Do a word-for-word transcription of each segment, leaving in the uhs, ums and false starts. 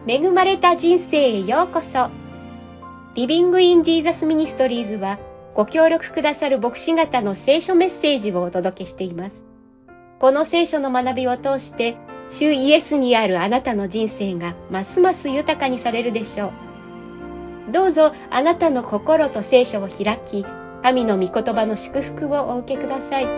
恵まれた人生へようこそ。リビングインジーザスミニストリーズはご協力くださる牧師方の聖書メッセージをお届けしています。この聖書の学びを通して主イエスにあるあなたの人生がますます豊かにされるでしょう。どうぞあなたの心と聖書を開き、神の御言葉の祝福をお受けください。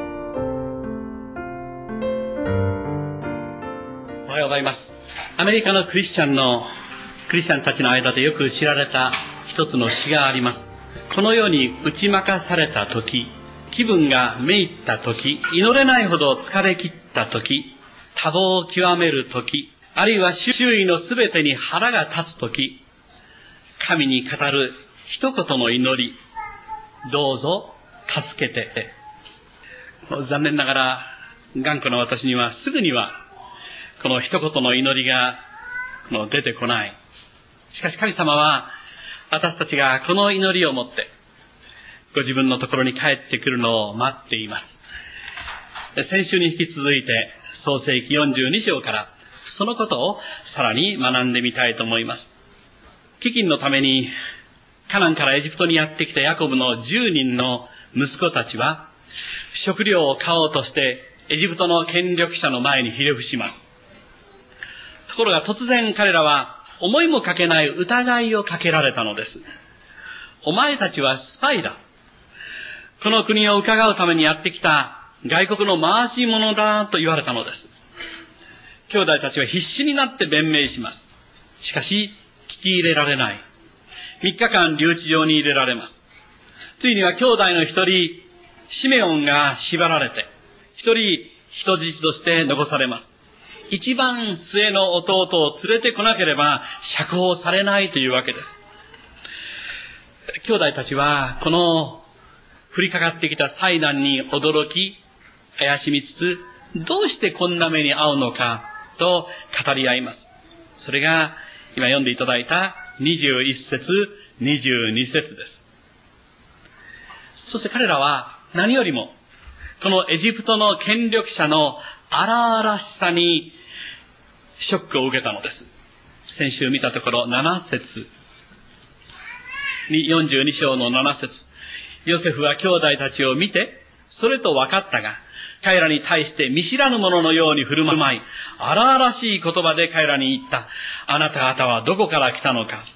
おはようございます。アメリカのクリスチャンのクリスチャンたちの間でよく知られた一つの詩があります。この世に打ち負かされた時、気分がめいった時、祈れないほど疲れ切った時、多忙を極める時、あるいは周囲のすべてに腹が立つ時、神に語る一言の祈り、どうぞ助けて。残念ながら頑固な私にはすぐにはこの一言の祈りがこの出てこない。しかし神様は私たちがこの祈りを持ってご自分のところに帰ってくるのを待っています。先週に引き続いて創世記よんじゅうに章からそのことをさらに学んでみたいと思います。飢饉のためにカナンからエジプトにやってきたヤコブのじゅうにんの息子たちは食料を買おうとしてエジプトの権力者の前にひれ伏します。ところが突然彼らは思いもかけない疑いをかけられたのです。お前たちはスパイだ。この国を伺うためにやってきた外国の回し者だと言われたのです。兄弟たちは必死になって弁明します。しかし聞き入れられない。三日間留置場に入れられます。ついには兄弟の一人シメオンが縛られて一人人質として残されます。一番末の弟を連れてこなければ釈放されないというわけです。兄弟たちはこの降りかかってきた災難に驚き怪しみつつ、どうしてこんな目に遭うのかと語り合います。それが今読んでいただいたにじゅういっ節にじゅうに節です。そして彼らは何よりもこのエジプトの権力者の荒々しさにショックを受けたのです。先週見たところなな節によんじゅうに章のなな節、ヨセフは兄弟たちを見てそれと分かったが、彼らに対して見知らぬ者のように振る舞い、荒々しい言葉で彼らに言った。あなた方はどこから来たのか。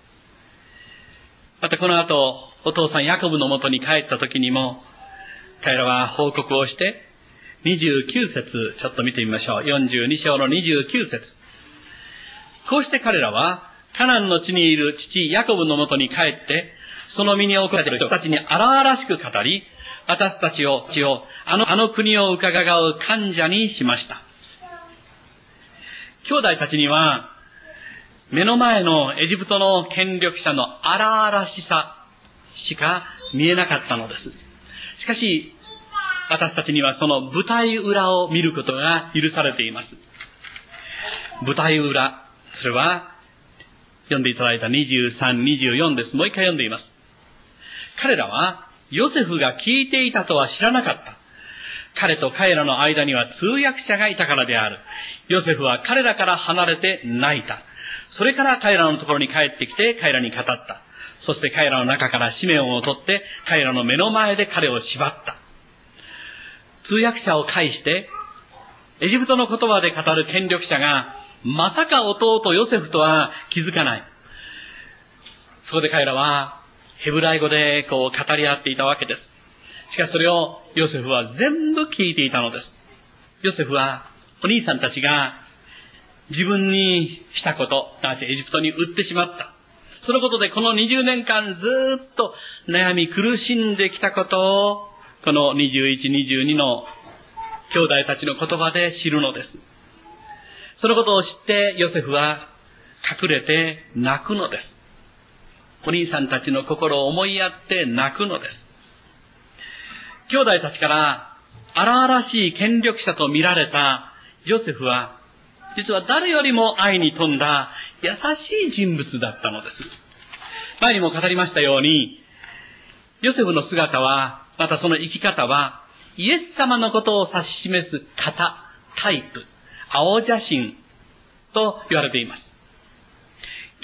またこの後お父さんヤコブのもとに帰った時にも彼らは報告をしてにじゅうきゅう節ちょっと見てみましょう。よんじゅうに章のにじゅうきゅう節。こうして彼らはカナンの地にいる父ヤコブのもとに帰って、その身に送られている人たちに荒々しく語り、私たちを地をあのあの国を伺う患者にしました。兄弟たちには目の前のエジプトの権力者の荒々しさしか見えなかったのです。しかし私たちにはその舞台裏を見ることが許されています。舞台裏、それは読んでいただいたにじゅうさん、にじゅうよんです。もう一回読んでいます。彼らはヨセフが聞いていたとは知らなかった。彼と彼らの間には通訳者がいたからである。ヨセフは彼らから離れて泣いた。それから彼らのところに帰ってきて彼らに語った。そして彼らの中からシメオンを取って彼らの目の前で彼を縛った。通訳者を介してエジプトの言葉で語る権力者がまさか弟ヨセフとは気づかない。そこで彼らはヘブライ語でこう語り合っていたわけです。しかしそれをヨセフは全部聞いていたのです。ヨセフはお兄さんたちが自分にしたこと、たちエジプトに売ってしまった。そのことでこのにじゅうねんかんずっと悩み苦しんできたことをこのにじゅういち、にじゅうにの兄弟たちの言葉で知るのです。そのことを知ってヨセフは隠れて泣くのです。お兄さんたちの心を思いやって泣くのです。兄弟たちから荒々しい権力者と見られたヨセフは実は誰よりも愛に富んだ優しい人物だったのです。前にも語りましたように、ヨセフの姿は、またその生き方はイエス様のことを指し示す型、タイプ、青写真と言われています。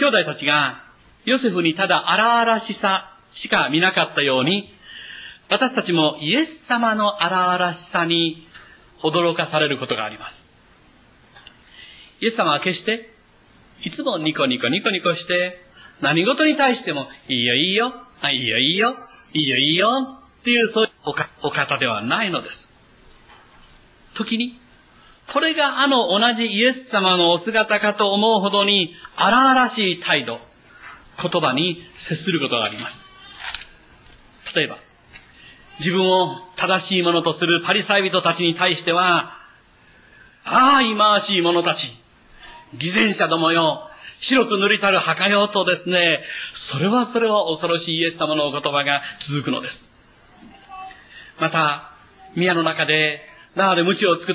兄弟たちがヨセフにただ荒々しさしか見なかったように、私たちもイエス様の荒々しさに驚かされることがあります。イエス様は決して、いつもニコニコニコニコして、何事に対しても、いいよいいよ、あいいよいいよ、いいよいいよ、っていうそういうおかお方ではないのです。時に、これがあの同じイエス様のお姿かと思うほどに荒々しい態度、言葉に接することがあります。例えば、自分を正しいものとするパリサイ人たちに対しては、ああ、忌まわしい者たち、偽善者どもよ、白く塗りたる墓よとですね、それはそれは恐ろしいイエス様のお言葉が続くのです。また、宮の中で縄で鞭を作って、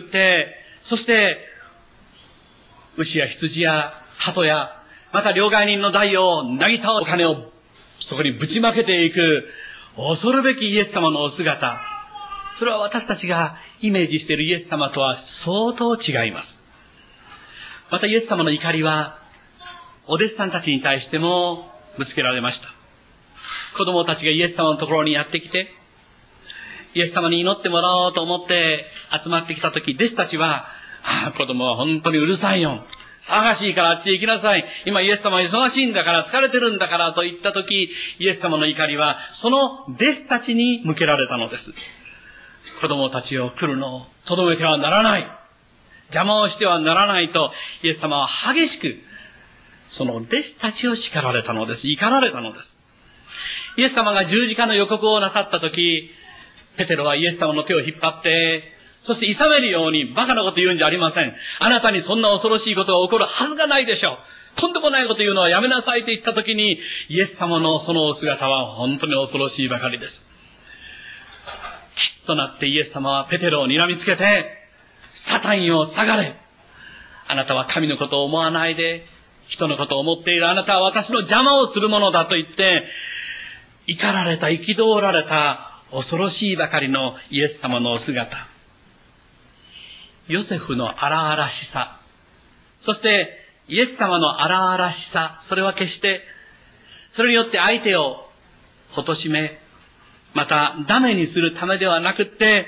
そして、牛や羊や鳩や、また両替人の台をなぎ倒お金をそこにぶちまけていく、恐るべきイエス様のお姿。それは私たちがイメージしているイエス様とは相当違います。またイエス様の怒りは、お弟子さんたちに対してもぶつけられました。子供たちがイエス様のところにやってきて、イエス様に祈ってもらおうと思って集まってきたとき、弟子たちは、ああ、子供は本当にうるさいよ。騒がしいからあっちへ行きなさい。今イエス様は忙しいんだから、疲れてるんだからと言ったとき、イエス様の怒りはその弟子たちに向けられたのです。子供たちを来るのをとどめてはならない。邪魔をしてはならないと、イエス様は激しく、その弟子たちを叱られたのです。怒られたのです。イエス様が十字架の予告をなさったとき、ペテロはイエス様の手を引っ張って、そして諌めるようにバカなこと言うんじゃありません。あなたにそんな恐ろしいことが起こるはずがないでしょう。とんでもないこと言うのはやめなさいと言ったときに、イエス様のそのお姿は本当に恐ろしいばかりです。きっとなってイエス様はペテロを睨みつけて、サタンよ下がれ。あなたは神のことを思わないで、人のことを思っているあなたは私の邪魔をするものだと言って、怒られた、憤られた、恐ろしいばかりのイエス様のお姿。ヨセフの荒々しさ、そしてイエス様の荒々しさ、それは決して、それによって相手を貶め、またダメにするためではなくって、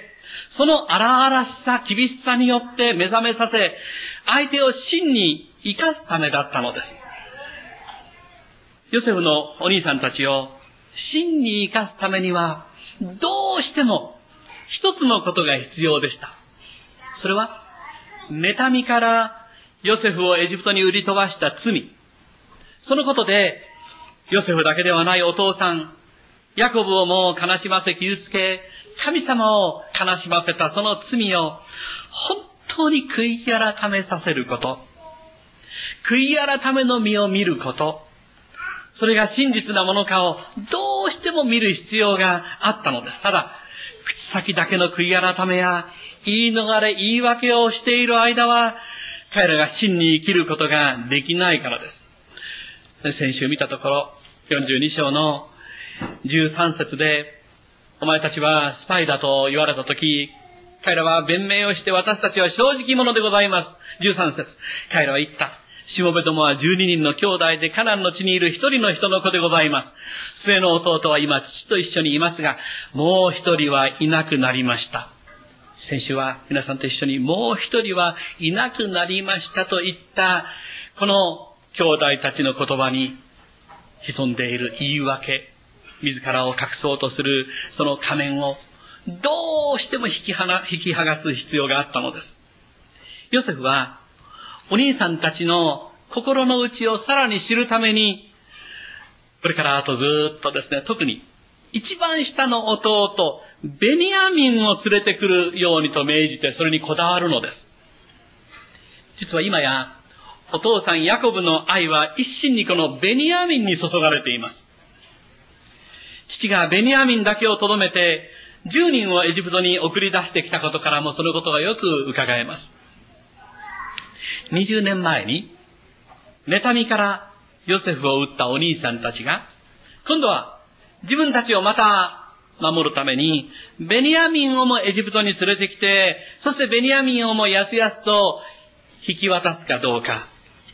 その荒々しさ、厳しさによって目覚めさせ、相手を真に生かすためだったのです。ヨセフのお兄さんたちを真に生かすためには、どうしても一つのことが必要でした。それは、妬みからヨセフをエジプトに売り飛ばした罪。そのことで、ヨセフだけではないお父さん、ヤコブをも悲しませ傷つけ、神様を悲しませたその罪を本当に悔い改めさせること。悔い改めの身を見ること。それが真実なものかをどうしても見る必要があったのです。ただ、口先だけの悔い改めや言い逃れ、言い訳をしている間は、彼らが真に生きることができないからです。先週見たところ、よんじゅうに章のじゅうさん節で、お前たちはスパイだと言われたとき、彼らは弁明をして私たちは正直者でございます。じゅうさん節。彼らは言った。しもべどもはじゅうににんの兄弟でカナンの地にいる一人の人の子でございます。末の弟は今父と一緒にいますが、もう一人はいなくなりました。先週は皆さんと一緒にもう一人はいなくなりましたと言った、この兄弟たちの言葉に潜んでいる言い訳、自らを隠そうとするその仮面をどうしても引きはな、引き剥がす必要があったのです。ヨセフはお兄さんたちの心の内をさらに知るために、これからあとずっとですね、特に一番下の弟ベニヤミンを連れてくるようにと命じて、それにこだわるのです。実は今やお父さんヤコブの愛は一心にこのベニヤミンに注がれています。父がベニヤミンだけをとどめてじゅうにんをエジプトに送り出してきたことからもそのことがよく伺えます。にじゅうねんまえに妬みからヨセフを撃ったお兄さんたちが、今度は自分たちをまた守るためにベニヤミンをもエジプトに連れてきて、そしてベニヤミンをもやすやすと引き渡すかどうか、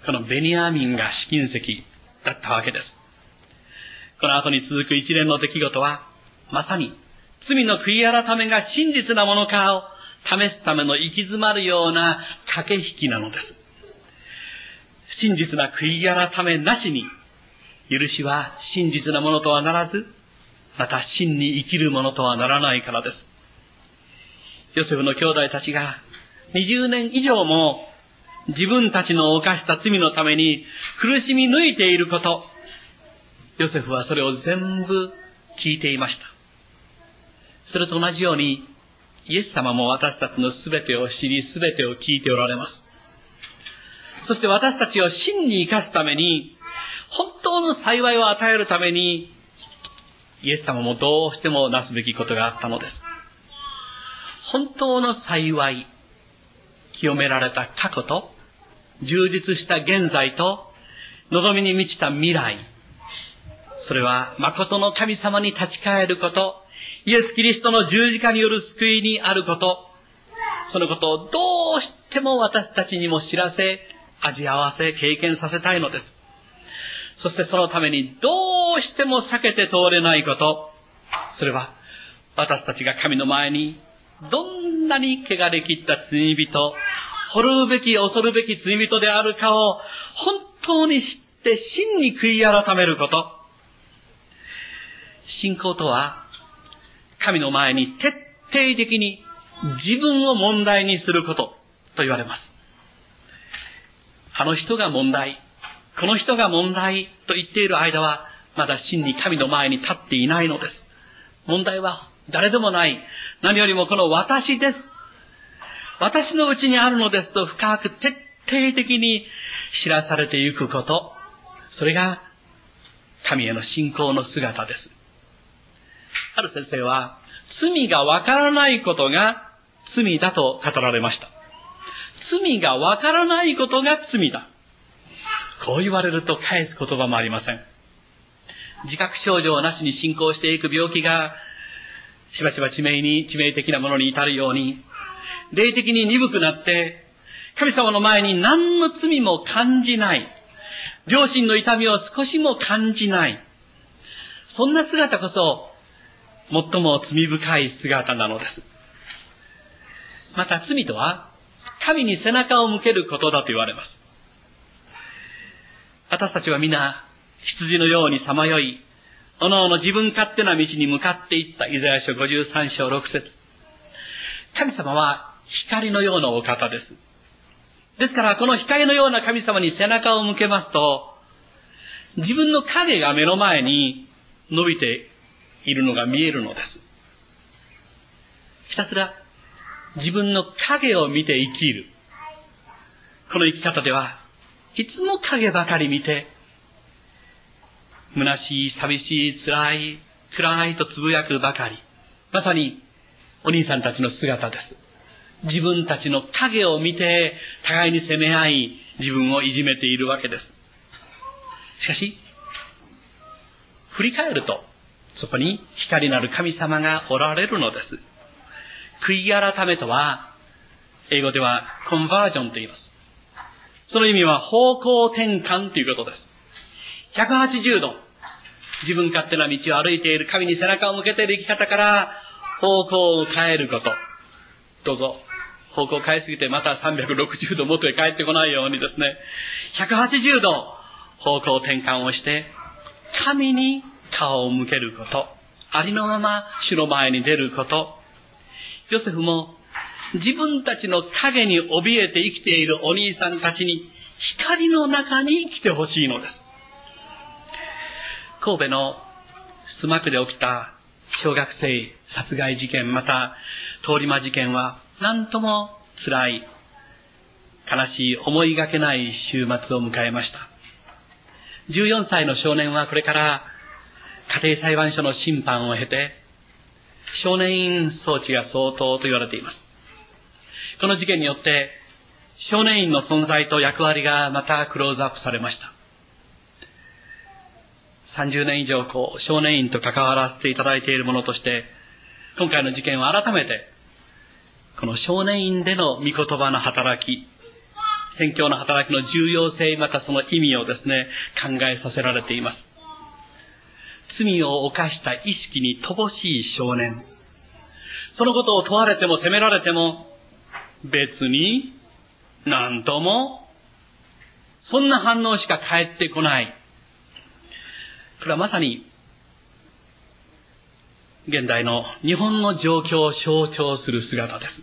このベニヤミンが試金石だったわけです。この後に続く一連の出来事は、まさに罪の悔い改めが真実なものかを試すための行き詰まるような駆け引きなのです。真実な悔い改めなしに、許しは真実なものとはならず、また真に生きるものとはならないからです。ヨセフの兄弟たちがにじゅうねん以上も自分たちの犯した罪のために苦しみ抜いていること、ヨセフはそれを全部聞いていました。それと同じように、イエス様も私たちのすべてを知り、すべてを聞いておられます。そして私たちを真に生かすために、本当の幸いを与えるために、イエス様もどうしてもなすべきことがあったのです。本当の幸い、清められた過去と、充実した現在と、望みに満ちた未来。それは誠の神様に立ち返ること、イエス・キリストの十字架による救いにあること、そのことをどうしても私たちにも知らせ、味合わせ、経験させたいのです。そしてそのためにどうしても避けて通れないこと、それは私たちが神の前にどんなに汚れ切った罪人、滅ぶべき恐るべき罪人であるかを本当に知って真に悔い改めること。信仰とは神の前に徹底的に自分を問題にすることと言われます。あの人が問題、この人が問題と言っている間はまだ真に神の前に立っていないのです。問題は誰でもない。何よりもこの私です。私のうちにあるのですと深く徹底的に知らされていくこと。それが神への信仰の姿です。ある先生は罪がわからないことが罪だと語られました。罪がわからないことが罪だ。こう言われると返す言葉もありません。自覚症状なしに進行していく病気がしばしば致命に、致命的なものに至るように、霊的に鈍くなって、神様の前に何の罪も感じない。良心の痛みを少しも感じない。そんな姿こそ、最も罪深い姿なのです。また罪とは、神に背中を向けることだと言われます。私たちは皆、羊のようにさまよい、おのおの自分勝手な道に向かっていったイザヤ書ごじゅうさん章ろく節。神様は光のようなお方です。ですからこの光のような神様に背中を向けますと、自分の影が目の前に伸びているのが見えるのです。ひたすら自分の影を見て生きる。この生き方ではいつも影ばかり見て、虚しい、寂しい、辛い、暗いとつぶやくばかり。まさにお兄さんたちの姿です。自分たちの影を見て、互いに責め合い、自分をいじめているわけです。しかし、振り返ると、そこに光なる神様がおられるのです。悔い改めとは、英語ではコンバージョンと言います。その意味は方向転換ということです。ひゃくはちじゅうど、自分勝手な道を歩いている神に背中を向けている生き方から方向を変えること。どうぞ、方向を変えすぎてまたさんびゃくろくじゅうど元へ帰ってこないようにですね、ひゃくはちじゅうど方向転換をして神に顔を向けること。ありのまま主の前に出ること。ヨセフも自分たちの影に怯えて生きているお兄さんたちに光の中に来てほしいのです。神戸の須磨区で起きた小学生殺害事件、また通り魔事件は何とも辛い、悲しい、思いがけない週末を迎えました。じゅうよんさいの少年はこれから家庭裁判所の審判を経て少年院送致が相当と言われています。この事件によって少年院の存在と役割がまたクローズアップされました。さんじゅうねん以上こう少年院と関わらせていただいているものとして、今回の事件は改めてこの少年院での御言葉の働き、 宣教の働きの重要性、またその意味をですね、考えさせられています。罪を犯した意識に乏しい少年。そのことを問われても責められても、別に何とも、そんな反応しか返ってこない。これはまさに、現代の日本の状況を象徴する姿です。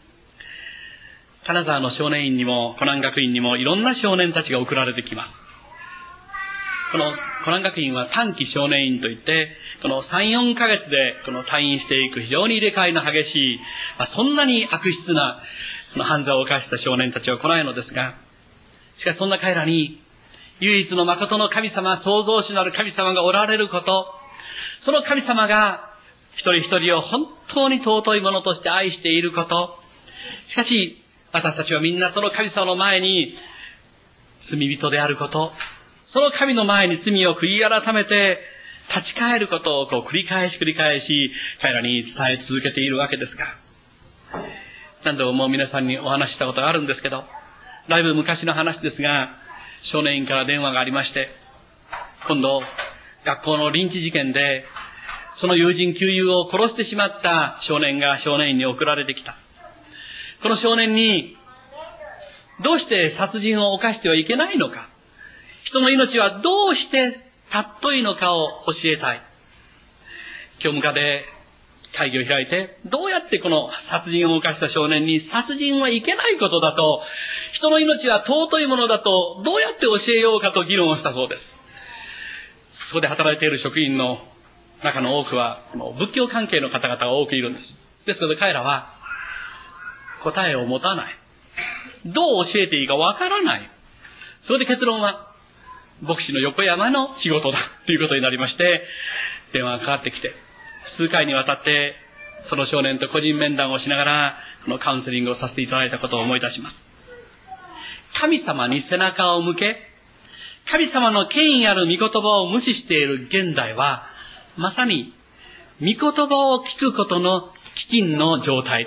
金沢の少年院にも、コナン学院にもいろんな少年たちが送られてきます。このコナン学院は短期少年院といって、このさん、よんかげつでこの退院していく非常に入れ替えの激しい、まあ、そんなに悪質な犯罪を犯した少年たちは来ないのですが、しかしそんな彼らに、唯一の誠の神様、創造主なる神様がおられること、その神様が一人一人を本当に尊いものとして愛していること、しかし私たちはみんなその神様の前に罪人であること、その神の前に罪を悔い改めて立ち返ることをこう繰り返し繰り返し彼らに伝え続けているわけですが、何度も皆さんにお話ししたことがあるんですけど、だいぶ昔の話ですが、少年院から電話がありまして、今度学校のリンチ事件でその友人旧友を殺してしまった少年が少年院に送られてきた。この少年にどうして殺人を犯してはいけないのか、人の命はどうして尊いのかを教えたい。教務課で会議を開いて、どうやってこの殺人を犯した少年に殺人はいけないことだと、人の命は尊いものだと、どうやって教えようかと議論をしたそうです。そこで働いている職員の中の多くは仏教関係の方々が多くいるんです。ですので彼らは答えを持たない。どう教えていいかわからない。それで結論は牧師の横山の仕事だということになりまして、電話がかかってきて、数回にわたってその少年と個人面談をしながらこのカウンセリングをさせていただいたことを思い出します。神様に背中を向け、神様の権威ある御言葉を無視している現代は、まさに御言葉を聞くことの飢饉の状態です。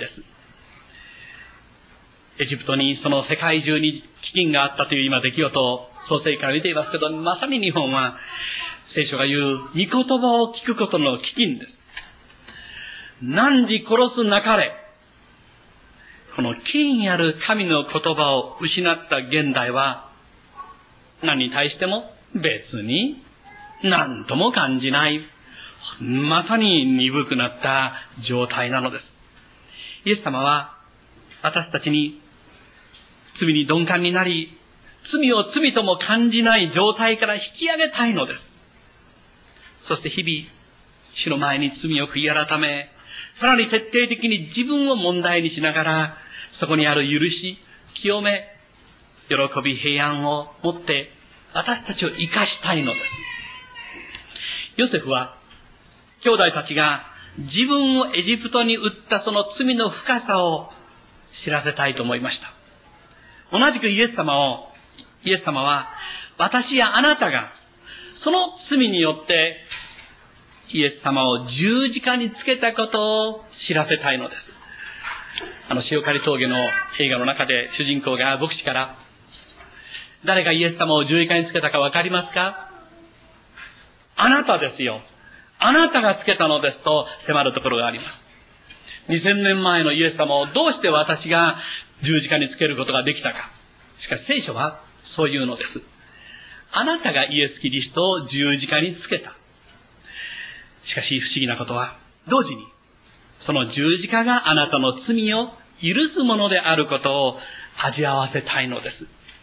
エジプトにその世界中に飢饉があったという今出来事を創世記から見ていますけど、まさに日本は聖書が言う御言葉を聞くことの飢饉です。汝殺すなかれ。この権威ある神の言葉を失った現代は、何に対しても別に何とも感じない、まさに鈍くなった状態なのです。イエス様は私たちに罪に鈍感になり、罪を罪とも感じない状態から引き上げたいのです。そして日々主の前に罪を悔い改め、さらに徹底的に自分を問題にしながら、そこにある許し、清め、喜び、平安を持って私たちを生かしたいのです。ヨセフは兄弟たちが自分をエジプトに売ったその罪の深さを知らせたいと思いました。同じくイエス様を、イエス様は私やあなたがその罪によってイエス様を十字架につけたことを知らせたいのです。あの塩刈峠の映画の中で主人公が牧師から、誰がイエス様を十字架につけたかわかりますか？あなたですよ。あなたがつけたのですと迫るところがあります。にせんねんまえのイエス様をどうして私が十字架につけることができたか。しかし聖書はそういうのです。あなたがイエス・キリストを十字架につけた。しかし不思議なことは、同時にその十字架があなたの罪を許すものであることを味わわせたいのです。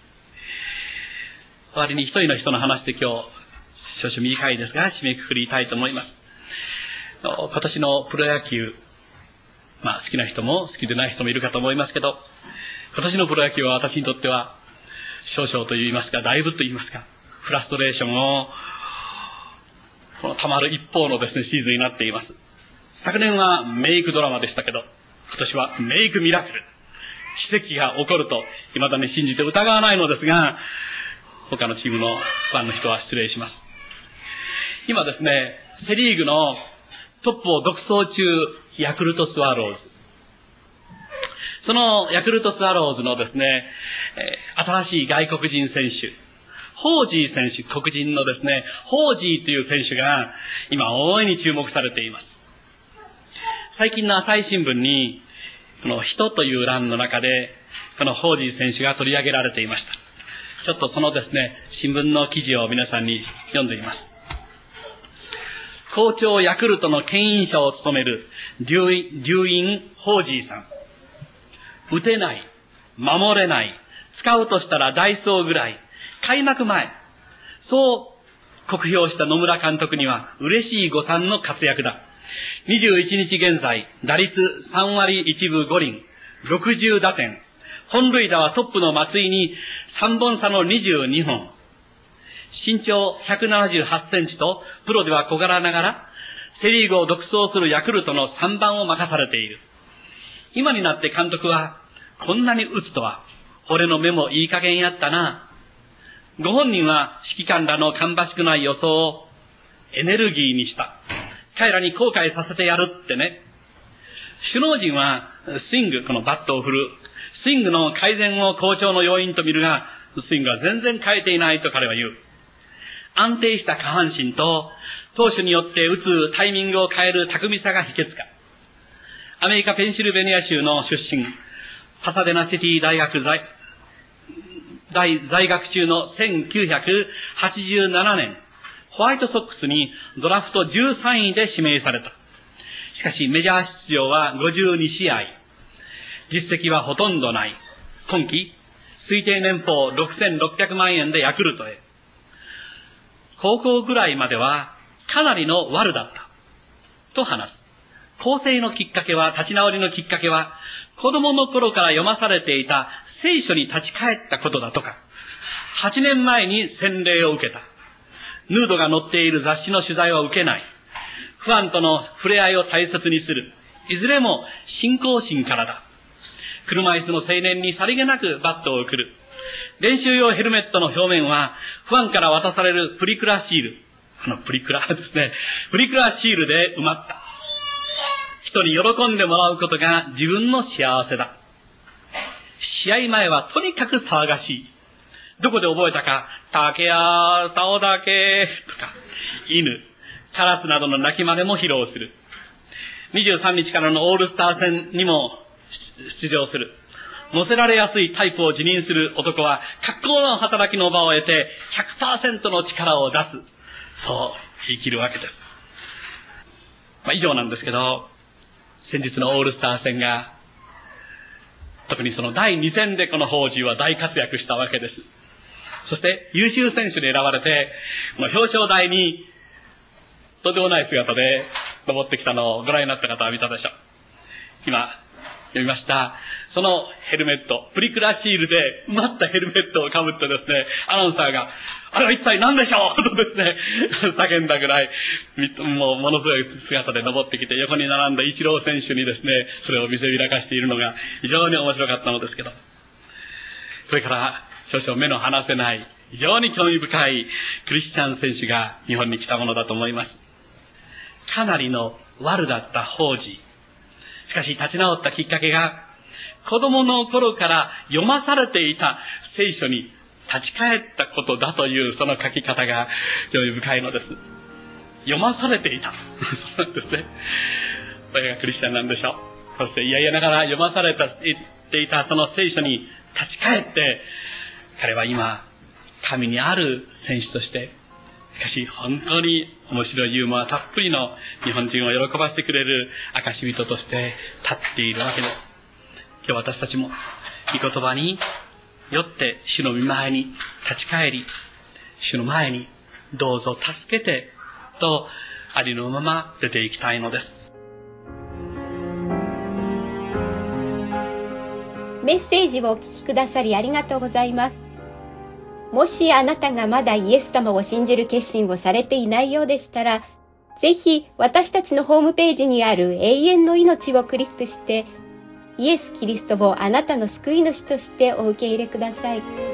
終わりに一人の人の話で今日少々短いですが締めくくりたいと思います。今年のプロ野球、まあ好きな人も好きでない人もいるかと思いますけど、今年のプロ野球は私にとっては少々と言いますか、だいぶと言いますか、フラストレーションをこの溜まる一方のですねシーズンになっています。昨年はメイクドラマでしたけど、今年はメイクミラクル、奇跡が起こると未だに信じて疑わないのですが、他のチームのファンの人は失礼します。今ですね、セリーグのトップを独走中、ヤクルトスワローズ。 そのヤクルトスワローズのですね、えー、新しい外国人選手、ホージー選手、黒人のですね、ホージーという選手が今大いに注目されています。最近の朝日新聞に、この人という欄の中で、このホージー選手が取り上げられていました。ちょっとそのですね、新聞の記事を皆さんに読んでいます。好調ヤクルトの牽引者を務めるデュイン、デュイン・ホージーさん。打てない、守れない、使うとしたらダイソーぐらい、開幕前、そう酷評した野村監督には嬉しい誤算の活躍だ。にじゅういちにち現在、打率さんわりいちぶごりん、ろくじゅうだてん、本塁打はトップの松井にさんぼん差のにじゅうにほん。身長ひゃくななじゅうはちセンチとプロでは小柄ながら、セリーグを独走するヤクルトのさんばんを任されている。今になって監督は、こんなに打つとは、俺の目もいい加減やったな。ご本人は指揮官らの芳しくない予想をエネルギーにした。彼らに後悔させてやるってね。首脳陣はスイング、このバットを振る、スイングの改善を好調の要因と見るが、スイングは全然変えていないと彼は言う。安定した下半身と、投手によって打つタイミングを変える巧みさが秘訣か。アメリカペンシルベニア州の出身、パサデナシティ大学在、大在学中のせんきゅうひゃくはちじゅうななねん、ホワイトソックスにドラフトじゅうさんいで指名された。しかしメジャー出場はごじゅうにしあい。実績はほとんどない。今季、推定年俸ろくせんろっぴゃくまんえんでヤクルトへ。高校ぐらいまではかなりの悪だった。と話す。更生のきっかけは、立ち直りのきっかけは、子供の頃から読まされていた聖書に立ち返ったことだとか、はちねんまえに洗礼を受けた。ヌードが載っている雑誌の取材は受けない。ファンとの触れ合いを大切にする。いずれも信仰心からだ。車椅子の青年にさりげなくバットを送る。練習用ヘルメットの表面は、ファンから渡されるプリクラシール。あのプリクラですね。プリクラシールで埋まった。人に喜んでもらうことが自分の幸せだ。試合前はとにかく騒がしい。どこで覚えたか、竹や竿だけとか、犬、カラスなどの鳴き真似も披露する。にじゅうさんにちからのオールスター戦にも出場する。乗せられやすいタイプを自認する男は、格好の働きの場を得て ひゃくパーセント の力を出す。そう言い切るわけです。まあ、以上なんですけど、先日のオールスター戦が、特にそのだいに戦でこのホージーは大活躍したわけです。そして優秀選手に選ばれて、この表彰台にとんでもない姿で登ってきたのをご覧になった方は見たでしょう。今読みました。そのヘルメット、プリクラシールで埋まったヘルメットをかぶってですね、アナウンサーが、あれは一体何でしょうとですね、叫んだぐらい、もうものすごい姿で登ってきて、横に並んだイチロー選手にですね、それを見せびらかしているのが非常に面白かったのですけど、これから少々目の離せない、非常に興味深いクリスチャン選手が日本に来たものだと思います。かなりの悪だったホージー。しかし立ち直ったきっかけが、子供の頃から読まされていた聖書に立ち返ったことだというその書き方が興味深いのです。読まされていた。そうなんですね。これがクリスチャンなんでしょう。そしていやいやながら読まされていたその聖書に立ち返って、彼は今、神にある選手として、しかし本当に面白いユーモアたっぷりの日本人を喜ばせてくれる証人として立っているわけです。今日私たちも御言葉によって主の御前に立ち返り、主の前にどうぞ助けてとありのまま出ていきたいのです。 メッセージをお聞きくださりありがとうございます。もしあなたがまだイエス様を信じる決心をされていないようでしたら、ぜひ私たちのホームページにある永遠の命をクリックして、イエス・キリストをあなたの救い主としてお受け入れください。